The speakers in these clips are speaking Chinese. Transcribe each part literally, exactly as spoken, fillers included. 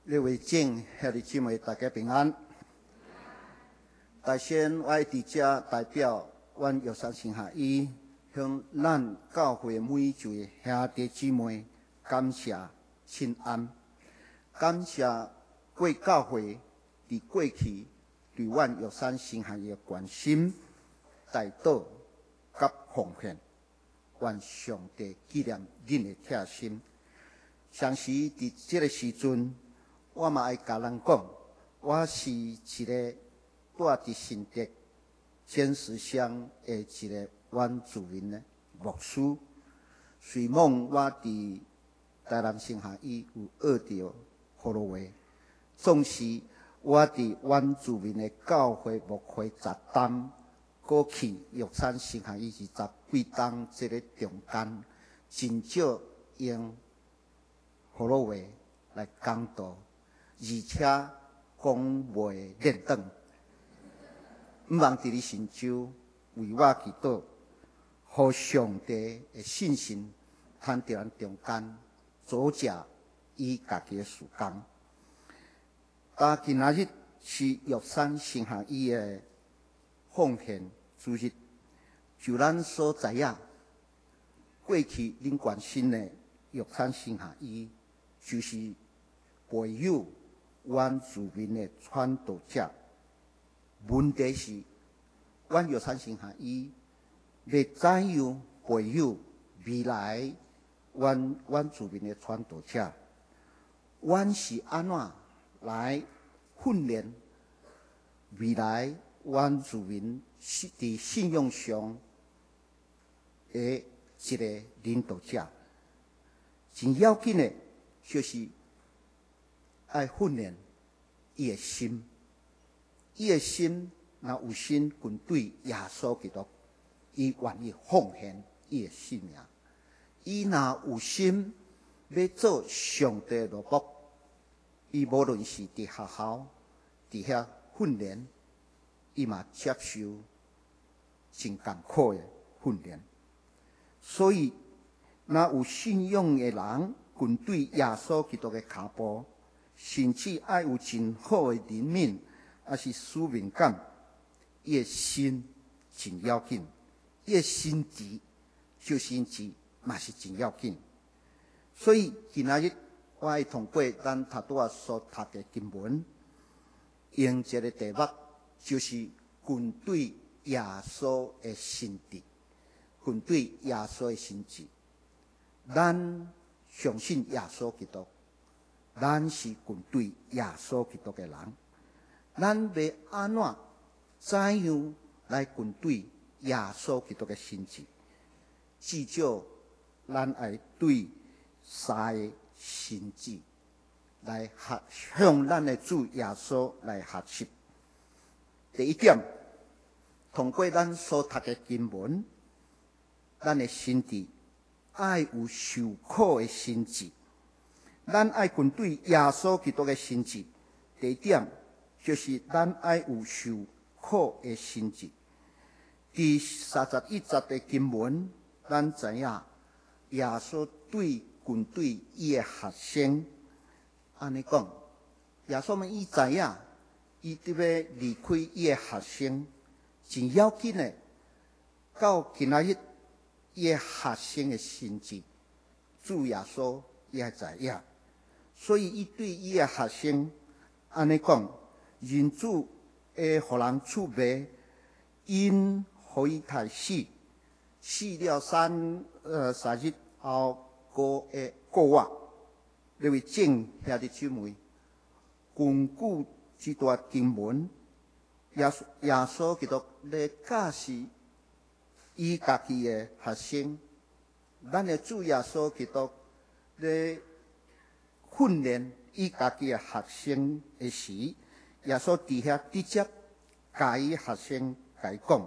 各位敬兄弟姊妹，大家平安。大先，我伫遮代表阮玉山神学院，向咱教会每一位兄弟姊妹感谢请安，感谢贵教会伫过去对阮玉山神学院的关心、带导甲奉献，愿上帝纪念恁的贴心。相时伫这个时阵，我嘛爱甲人讲，我是一个住伫信德坚石乡的一个原住民的牧师。虽望我伫台南神学院有学到好多话，总是我伫原住民的教会牧会十担，过去玉山神学院是十几担，这个中间真少用好多话来讲道。而且讲袂练转，毋茫伫你心周为我祈祷，互上帝的信心趁伫咱中间组织伊家己的时间。啊，今仔日是玉山神学院的奉献主日，就咱所知影，过去恁关心的玉山神学院，就是培养原住民的传道者。问题是，阮玉山神学院要怎样培养未来原原住民的传道者？阮是安怎来训练未来原住民伫信仰上的一个领导者？真要紧的，就是爱训练伊的心，伊的心若有心跟对耶稣基督，伊愿意奉献伊的性命；伊若有心要做上帝的奴仆，伊无论是伫学校、伫遐训练，伊嘛接受真艰苦的训练。所以，若有信仰的人跟对耶稣基督的脚步，甚至爱有真好的灵敏，还是使命感，伊的心真要紧，伊的心志就心志嘛是真要紧。所以今仔日我爱通过咱头拄仔所读的经文，用一个题目，就是跟对耶稣的心志，跟对耶稣的心志。咱相信耶稣基督。咱是跟对耶稣基督的人，咱要安怎怎样来跟对耶稣基督的心志？至少咱爱对三个心志来学，向咱的主耶稣来学习。第一点，通过咱所读的经文，咱的心志爱有受苦的心志。咱爱跟对耶稣基督的心志，第一点就是咱爱有受苦的心志。第三十一节的经文，咱知影耶稣对跟对伊的学生安尼讲，耶稣们伊知影，伊伫要离开伊的学生，真要紧的，到今仔日伊的学生的心志，主耶稣也知影。所以，伊对伊的学生安尼讲：人主会互人出卖，因互伊杀死，死了三呃三日后，过会过我。各位敬兄弟姊妹，根据这段经文，耶稣耶稣基督咧教示伊家己的学生，咱的主耶稣基督咧训练伊家己的学生的时，耶稣伫遐直接甲伊学生甲伊讲，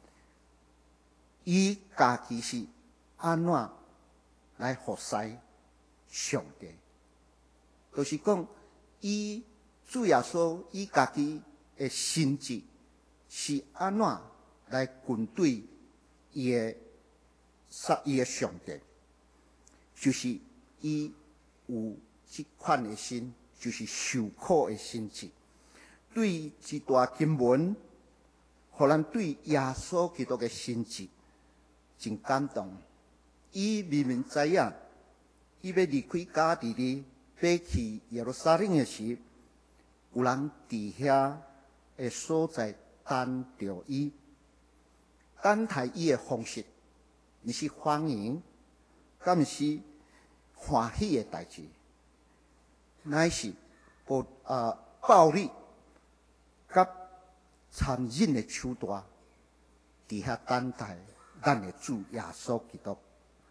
伊家己是安怎来服侍上帝，就是讲伊主耶稣伊家己的心志是安怎来跟对伊的伊的上帝，就是伊有这款的心， 就是受苦的心志。对这段经文，互咱对耶稣基督的心志真感动。伊明明知影，伊要离开家己哩，要去耶路撒冷的时，有人伫遐的所在等着伊。等待伊的方式，毋是欢迎，敢毋是欢喜的代志，乃是暴啊暴力甲残忍的手段，伫遐等待咱的主耶稣基督，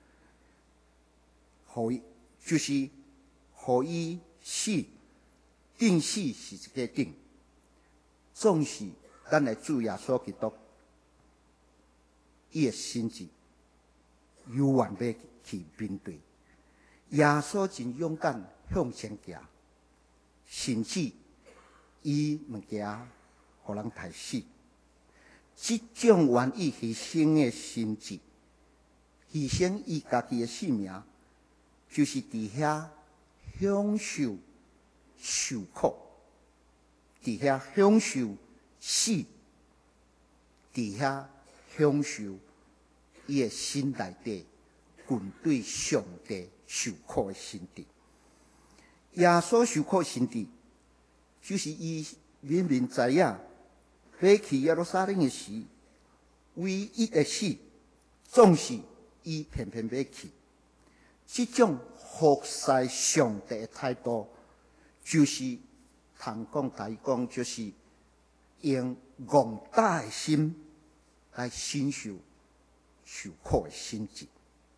互伊就是互伊死，定死是一个定，总是咱的主耶稣基督。伊的心志有愿要去面对，耶稣真勇敢向前行，甚至伊物件互人害死。这种愿意牺牲的心志，牺牲伊家己的性命，就是伫遐享受受苦，伫遐享受死，伫遐享受伊的心内底群对上帝受苦的心志。耶稣受苦心志，就是伊明明知影要去耶路撒冷的时，唯一的死，总是伊偏偏要去。这种服侍上帝的态度，就是通讲台讲，就是用广大的心来承受受苦的心志。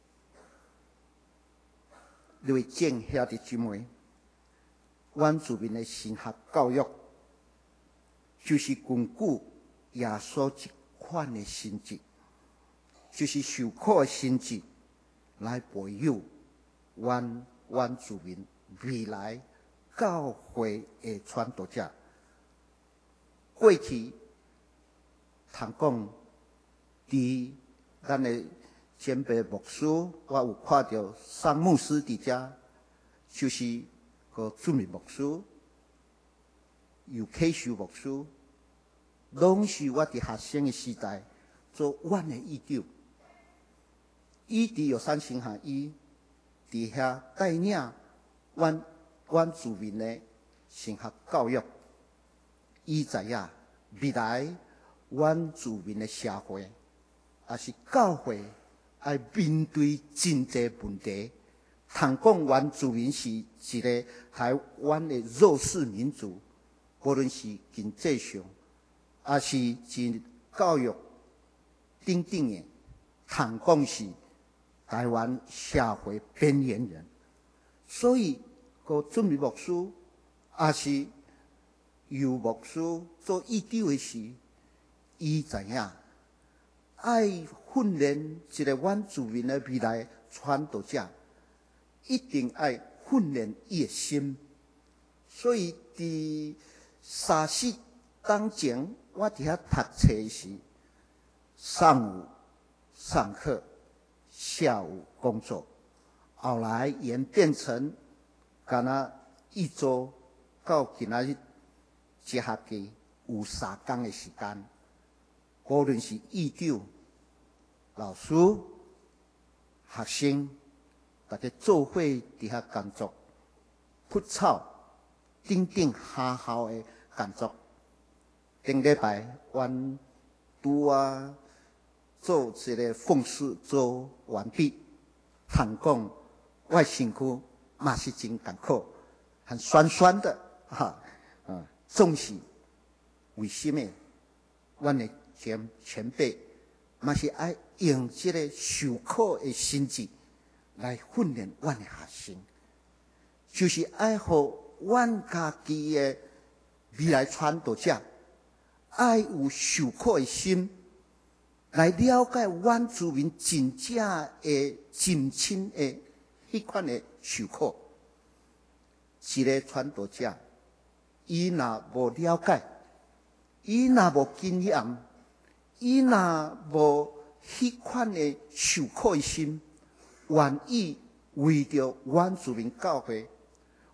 各位敬兄弟姊妹，阮自民的神学教育，就是根据耶稣这款的心志，就是受苦的心志，来培养阮阮自民未来教会的传道者。过去通讲，伫咱的前辈牧师，我有看到桑牧师伫遮，就是和主任牧师、尤启修牧师，拢是我伫学生的时代做阮的义长。伊伫药山神学院伫遐带领阮阮自民的神学教育。伊知影未来阮自民的社会，也是教会，要面对真济问题。通讲原住民是一个台湾的弱势民族，无论是经济上，也是真教育等等的，通讲是台湾社会边缘人。所以，个准备牧师，也是由牧师做义长的时，伊知影爱训练一个阮自民的未来传道者，一定爱训练伊的心。所以，伫三四当前，我伫遐读册的时，上午上课，下午工作，后来演变成，敢若一周到今仔日。一学期有三天的时间，无论是义长、老师、学生，大家做伙伫遐工作，铺草、等等下校的工作。顶礼拜，阮拄啊做一个奉事做完毕，通讲我身躯嘛是真艰苦，很酸酸的哈，嗯。总是为什么？阮的前前辈嘛是爱用这个受苦的心志来训练阮的学生，就是爱互阮家己的未来传道者，爱有受苦的心，来了解阮自民真正的真亲的迄款的受苦。一个传道者。伊若无了解，伊若无经验，伊若无迄款的受苦的心，愿意为着阮自民教会，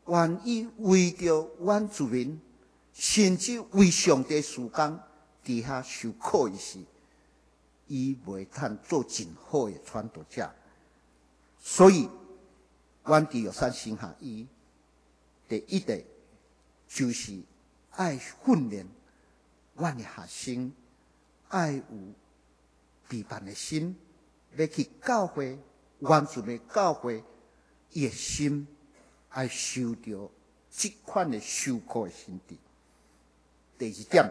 愿意为着阮子民，甚至为上帝事工，伫遐受苦的时，伊袂趁做真好的传道者。所以，阮伫玉山神学院第一个就是爱训练阮的学生，爱有陪伴的心，要去教会，完全的教会，伊的心爱受到这款的受苦的心智。第二点，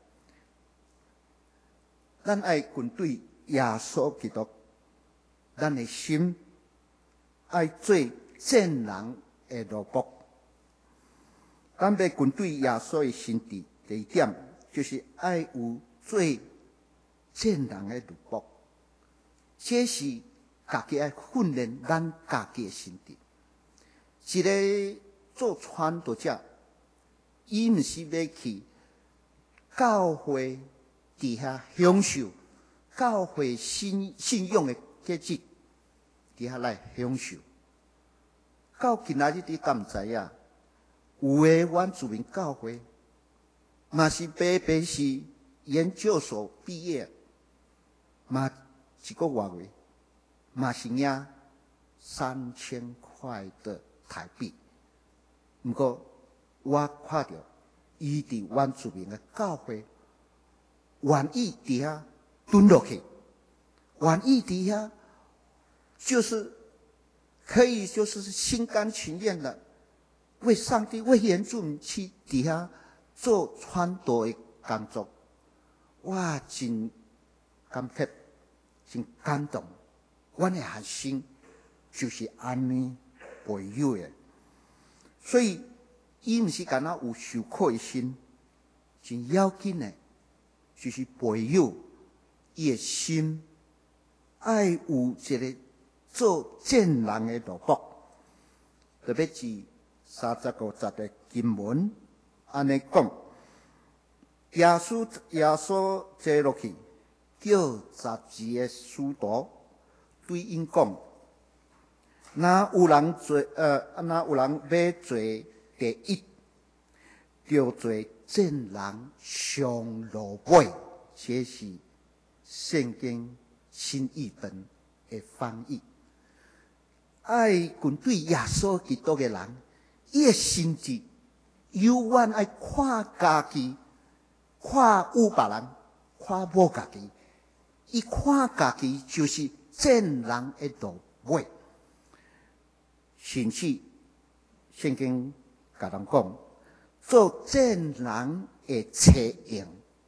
咱爱军队耶稣基督，咱的心爱做正人的奴仆。咱要军队耶稣的心智，第一点就是爱有做正人的奴仆。这是家己爱训练咱家己的心智。一个做传道者，伊毋是要去教会伫遐享受教会信信仰的价值，伫遐来享受。到今仔日你敢毋知影？有诶，阮自民教会嘛是白白是研究所毕业，嘛一个月月嘛是领三千块的台币。毋过我看到伊伫阮自民的教会，愿意伫遐蹲落去，愿意伫遐就是可以就是心甘情愿的为上帝、为原住民去伫遐做传道的工作。我真感激，真感动。阮的学生就是安尼培养的，所以伊毋是干那有受苦的心，真要紧的，就是培养伊的心，爱有一个做正人的奴仆。特别是三十五节的经文，安尼讲，耶稣耶稣坐落去，叫十二个使徒对因讲：，若有人做呃，若有人要做第一，就做正人上路尾。这是圣经新译本的翻译。爱军队耶稣基督的人，伊的心智永远爱看家己，看有别人，看无家己。伊看家己就是正人的路尾。甚至圣经甲人讲，做正人的册用，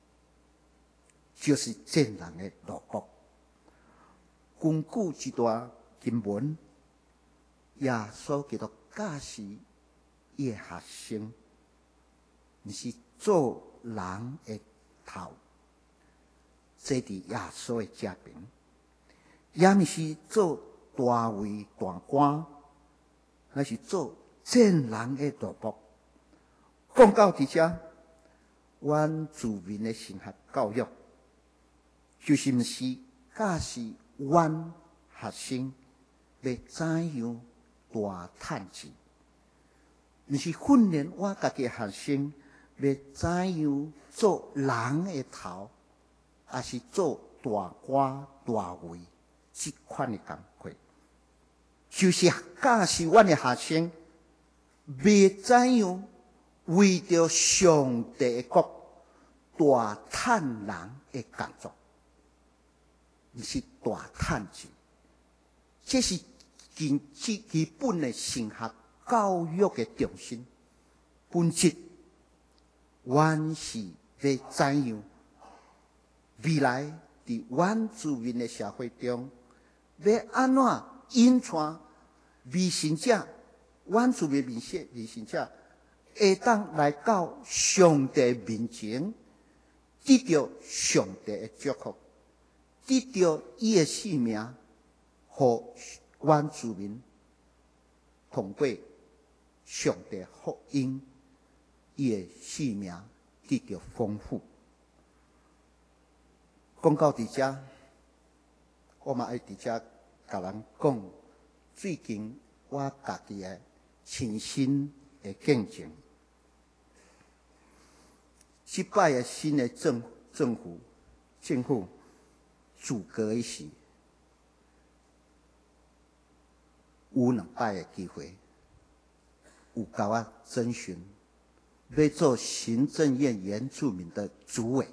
就是正人的路仆。根据这段经文，耶稣基督教示伊的学生，毋是做人的头，坐伫耶稣的脚边，也毋是做大位大官，那是做正人的奴仆。讲到伫遮，阮自民的神学教育，就是毋是教示阮学生要怎样大趁钱，毋是训练我家己的学生要怎样做人的头，也是做大官大位这款的工课，就是教示阮的学生要怎样为着上帝的国大趁人的工作，毋是大趁钱。这是基基本的神学教育的重心本质。阮是要怎样未来伫阮自民的社会中，要安怎引传未信者，阮自民未信未信者，会当来到上帝面前，得到上帝的祝福，得到伊的性命，互阮自民通过上帝福音，伊的性命得到丰富。讲到伫遮，我嘛爱伫遮甲人讲，最近我家己的亲身的见证。即摆的新的政政府政府组阁的时，有两摆的机会，有甲我征询，要做行政院原住民的主委。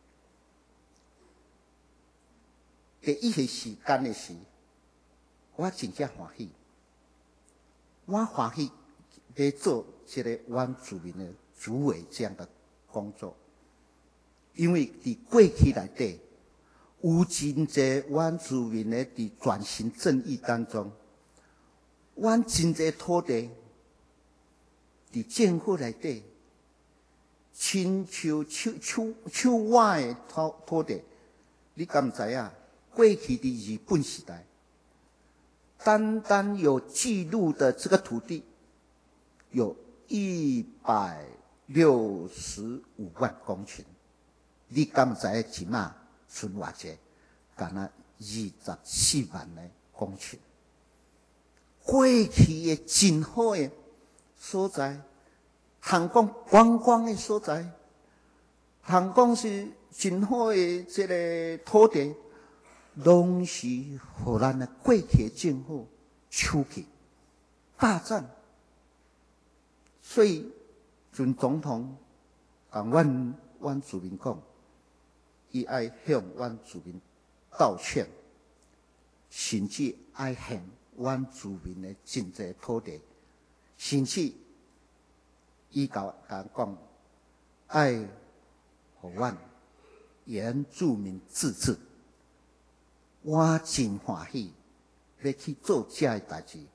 第一个时间的时，我真正欢喜，我欢喜要做这个原住民的主委这样的工作，因为伫过去内底有真侪原住民的伫转型正义当中，阮真侪土地伫政府内底亲像手手手腕的土土地，你敢知影？过去的日本时代，单单有记录的这个土地有一百六十五万公顷，你敢知影即马剩偌济？敢若二十四万的公顷。过去的真好的所在，通讲观光的所在，通讲是真好的这个土地。拢是互咱的过去政府收去霸占，所以准总统甲阮阮主民讲，伊爱向阮主民道歉，甚至爱还阮主民的真济土地，甚至伊甲甲讲爱互阮原住民自治。我真欢喜要去做这个代志，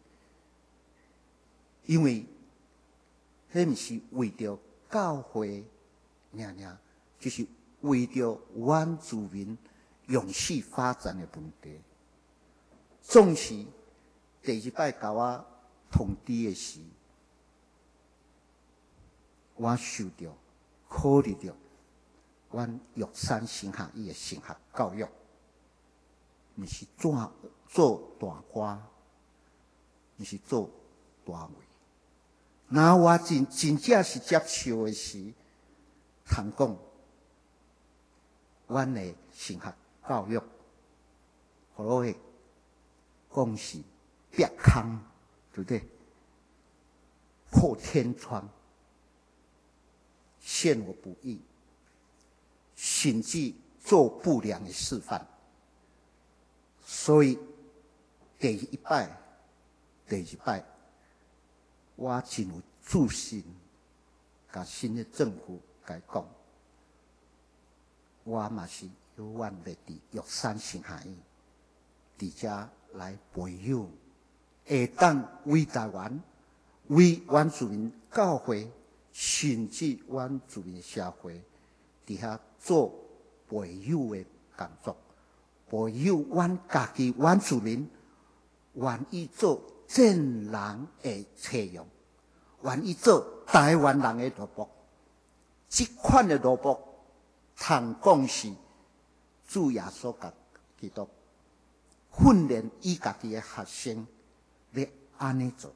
因为迄毋是为着教会尔尔，就是为着原住民永续发展的问题。总是第一摆甲我通知的时，我受到考虑到阮玉山神学院的神学教育。毋是做做大官，毋是做大位。那我真真正是接受的是，通讲，阮的神学教育，互落去讲是壁坑，对不对？破天窗，陷我不义，甚至做不良的示范。所以第一摆、第二摆，我真有自信，甲新的政府甲讲，我嘛是有愿要伫玉山神学院，伫遮来培养，会当为台湾、为原住民教会，甚至原住民社会，伫遐做培养的工作。培养阮家己原住民，愿意做正人的采用，愿意做台湾人的萝卜。这款的萝卜，通讲是主耶稣基督训练伊家己的学生，要安尼做。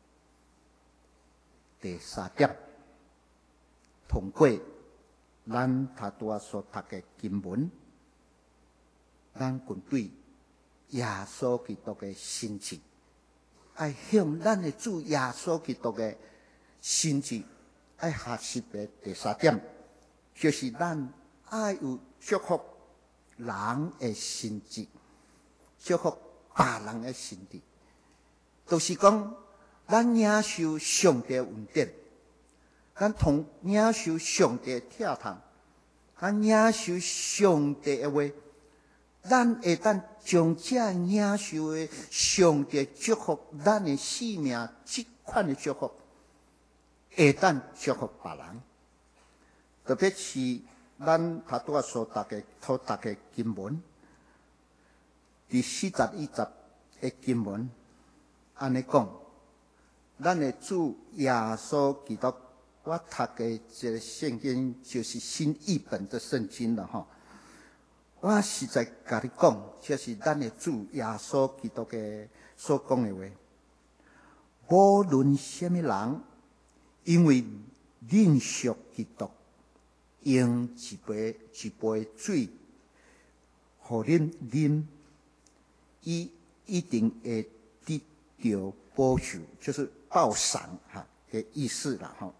第三点，通过咱头拄仔所读的经文。咱军队耶稣基督的心志，爱向咱的主耶稣基督的心志爱学习的第三点，就是咱爱有祝福人的心志，祝福别人的心志，就是讲咱领受上帝的恩典，咱同领受上帝的疼痛，咱领受上帝的话。咱会当将这领受的上帝祝福咱的生命，这款的祝福，会当祝福别人。特别是咱头拄仔所读的、所读的经文，第四十一集的经文，安尼讲，咱的主耶稣基督，我读的这个圣经就是新译本的圣经了吼。我实在甲你讲，这是咱的主耶稣基督的所讲的话。无论什么人， 因为认识基督，用一杯一杯水，互恁啉，伊一定会得到保守，就是报赏哈的意思啦哈。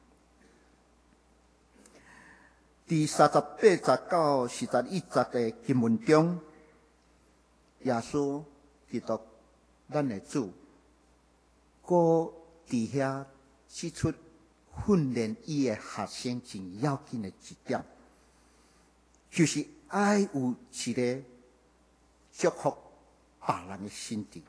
第三十八节到四十一节的经文中，耶稣基督咱的主，佫伫遐指出训练伊的学生真要紧的一点，就是爱有一个祝福别人的心地。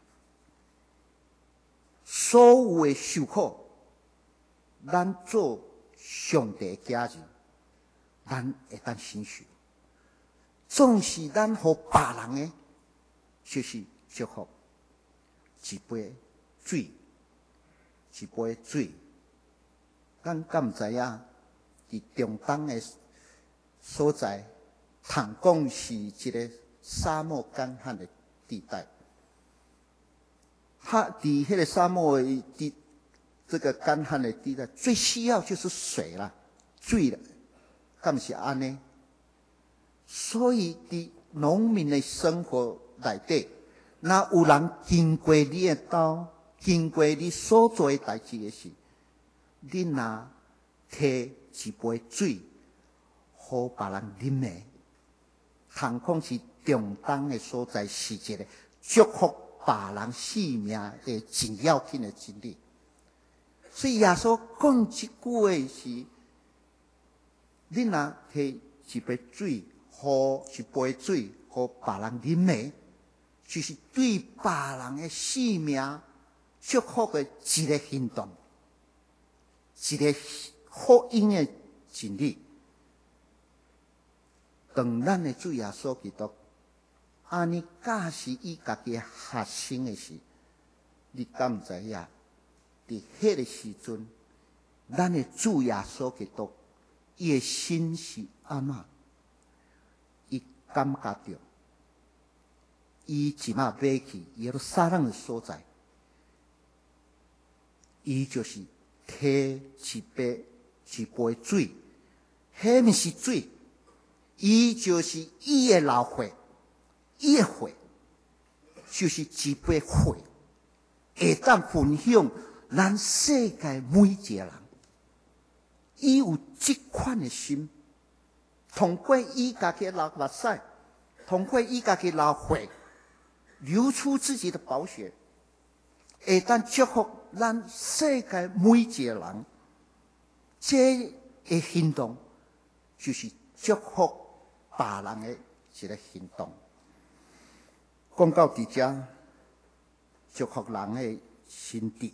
所有的受苦，咱做上帝的家人，咱会当欣赏。总是咱互别人的，就是祝福。一杯水，一杯水，咱敢毋知影？伫中东的所在，通讲是一个沙漠干旱的地带。它伫迄个沙漠的地，这个干旱的地带，最需要就是水啦，水了，敢是安尼？所以伫农民的生活内底，若有人经过你的刀，经过你所做的代志的时，你若摕一杯水，互别人啉的，通讲是中东的所在是一个祝福别人性命的真要紧的真理。所以耶稣讲这句话是：你若摕一杯水，互一杯水，互别人啉的，就是对别人的性命祝福的一个行动，一个福音的真理。当咱的主耶稣基督安尼教示伊家己的学生的时，你敢毋知影？伫迄个时阵，咱的主耶稣基督，伊的心是安怎？伊感觉到，伊即马买去耶路撒冷的所在，伊就是摕一杯一杯水，迄毋是水，伊就是伊的老血，伊的血就是一杯血，会当分享咱世界每一个人。伊有这款的心，通过伊家己的流目屎，通过伊家己流血，流出自己的宝血，会当祝福咱世界每一个人。这个行动就是祝福别人的一个行动。讲到伫遮，祝福人的心地，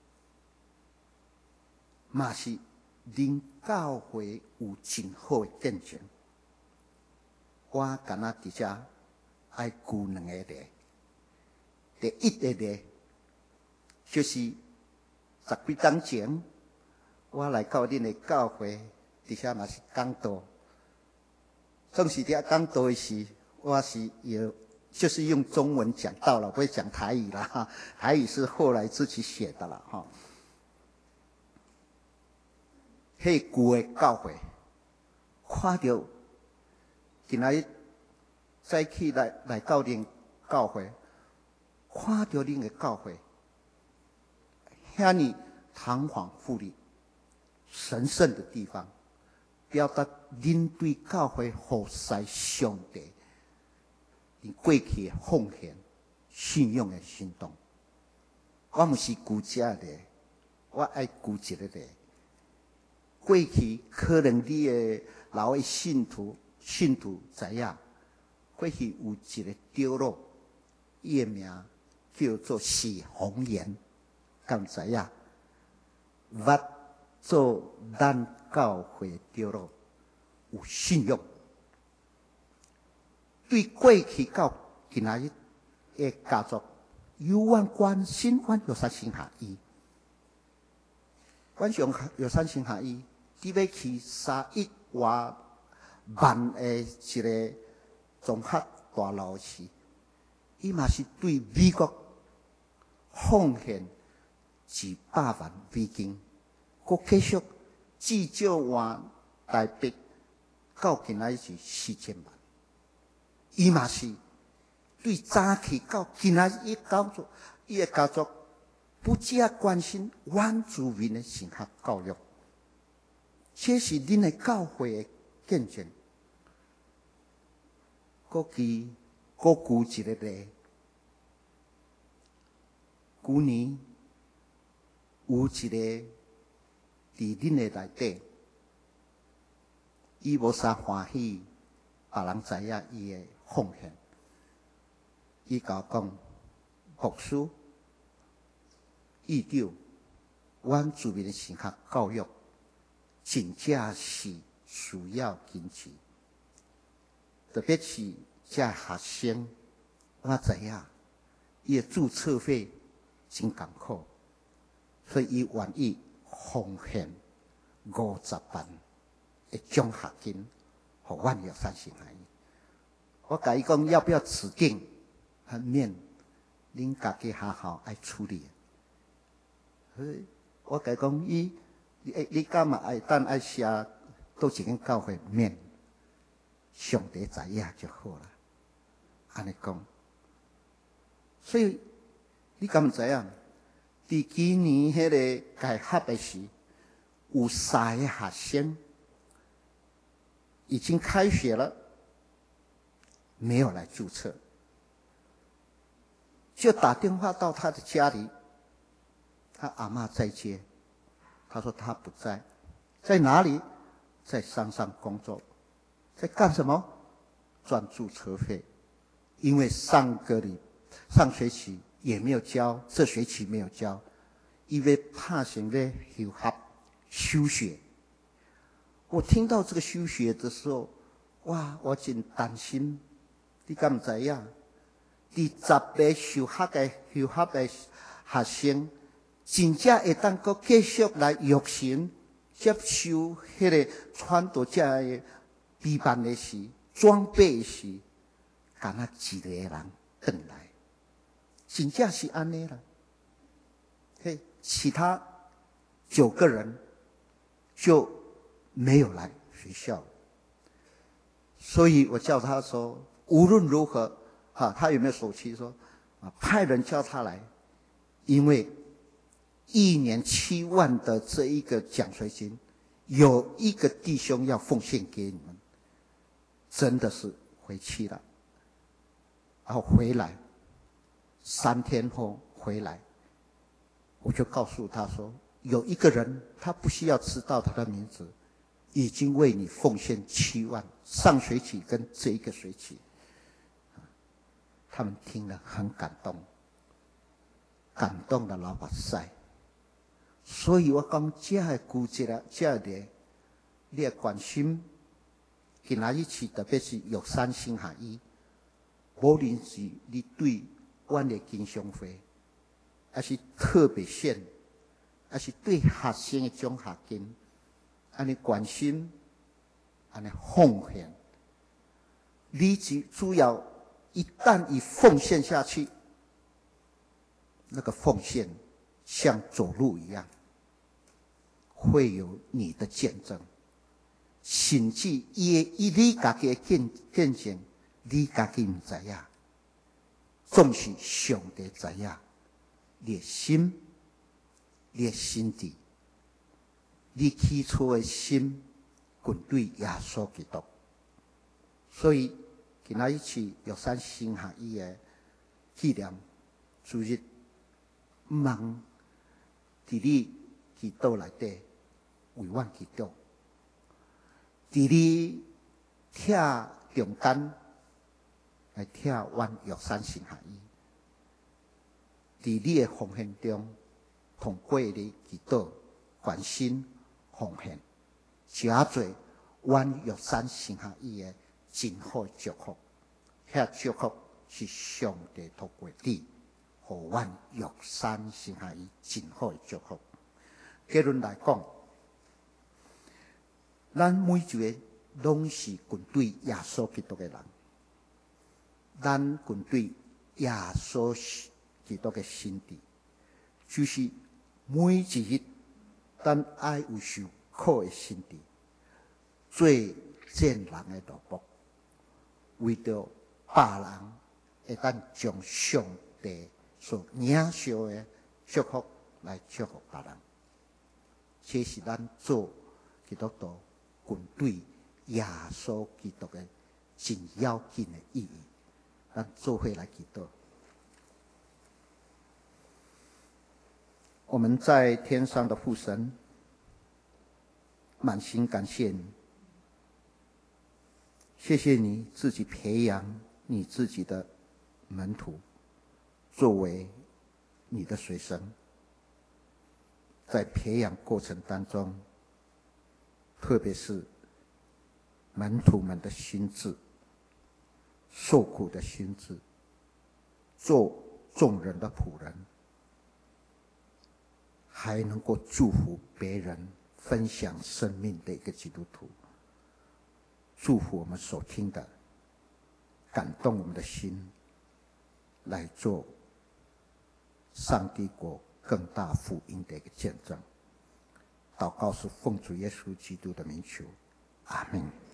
嘛是恁教会有真好的见证。我敢若伫遮爱举两个例。第一个例就是十几天前，我来到恁的教会，伫遐嘛是讲道。总是伫遐讲道的时，我是有就是用中文讲道了，不会讲台语啦。哈，台语是后来自己写的了哈。迄旧的教会，看到今仔日早起来来到恁教会，看到恁的教会，遐尼堂皇富丽、神圣的地方，表达恁对教会服侍上帝，你过去的奉献、信仰的行动。我毋是举这个例，我爱举一个例。过去可能你的老的信徒、信徒知影，过去有一个长老，伊的名叫做许宏源，敢知影？捌做咱教会长老，有信用，对过去到今仔日的家族有关关心，阮有三心合意。阮上有三心合意。伫要去三亿外万的一个综合大楼时，伊嘛是对美国奉献一百万美金， 佫继续至少换台北到今仔日是四千万。伊嘛是对早起到今仔日伊家族，伊的家族不只关心原住民的神学教育，这是恁的教会的见证。佫记佫举一个例，去年有一个伫恁的内底，伊无啥欢喜，别人知影伊的奉献。伊甲我讲，牧师、议长，阮自民的神学教育，真正是需要坚持。特别是这学生，我知影，伊的注册费真艰苦，所以伊愿意奉献五十万的奖学金，互阮药山神学院。我甲伊讲，要不要指定？很免，恁家己学校爱处理。我甲伊讲，伊你你敢嘛爱等爱写倒一间教会免？上帝知影就好啦。安尼讲，所以你敢毋知影？伫今年迄个开学的时，有三个学生已经开学了，没有来注册。就打电话到他的家里，他阿嬷在接，他说他不在，在哪里？在山上工作，在干什么？赚注册费，因为上个礼上学期也没有交，这学期没有交，因为怕成咧休学休学。我听到这个休学的时候，哇，我真担心，你敢唔知影？第十个休学的休学的学生，真正会当阁继续来育成接受迄个传道者的批判的时、装备的时，敢若一个人转来，真正是安尼啦。嘿，其他九个人就没有来学校，所以我叫他说，无论如何。哈，他有没有手气说啊？派人叫他来，因为一年七万的这一个奖学金，有一个弟兄要奉献给你们，真的是回去了，然后回来，三天后回来，我就告诉他说，有一个人他不需要知道他的名字，已经为你奉献七万，上学期跟这一个学期。他们听了很感动，感动了老把塞。所以我讲，这个故事啦，这个你要关心，今仔日是特别是玉山新学院，无论是你对阮的经常费，还是特别线，还是对学生的奖学金，安尼关心，安尼奉献，你只主要。一旦你奉献下去，那个奉献像走路一样，会有你的见证。甚至伊伊你家己的见见证，你家己唔知影，总是上帝知影。你的心，你的心地，你起初的心，滚对耶稣基督，所以。今仔日是玉山新学院的纪念主日，毋茫伫你祈祷内底为阮祈祷，伫你拆中间来拆阮玉山新学院，伫你的奉献中，通过你祈祷、关心、奉献，真侪阮玉山新学院的。真好的祝福，遐祝福是上帝透过你，互阮玉山神学院真好的祝福。结论来讲，咱每一个拢是群对耶稣基督的人，咱群对耶稣基督的心地，就是每一日咱爱有受苦的心志，做贱人的奴仆，为着别人会当将上帝所领受的祝福来祝福别人。这是咱做基督徒军队耶稣基督的真要紧的意义。咱做伙来祈祷。我们在天上的父神，满心感谢你，谢谢你自己培养你自己的门徒，作为你的随身。在培养过程当中，特别是门徒们的心志，受苦的心志，做众人的仆人，还能够祝福别人，分享生命的一个基督徒。祝福我们所听的，感动我们的心，来做上帝国更大福音的一个见证。祷告是奉主耶稣基督的名求，阿们。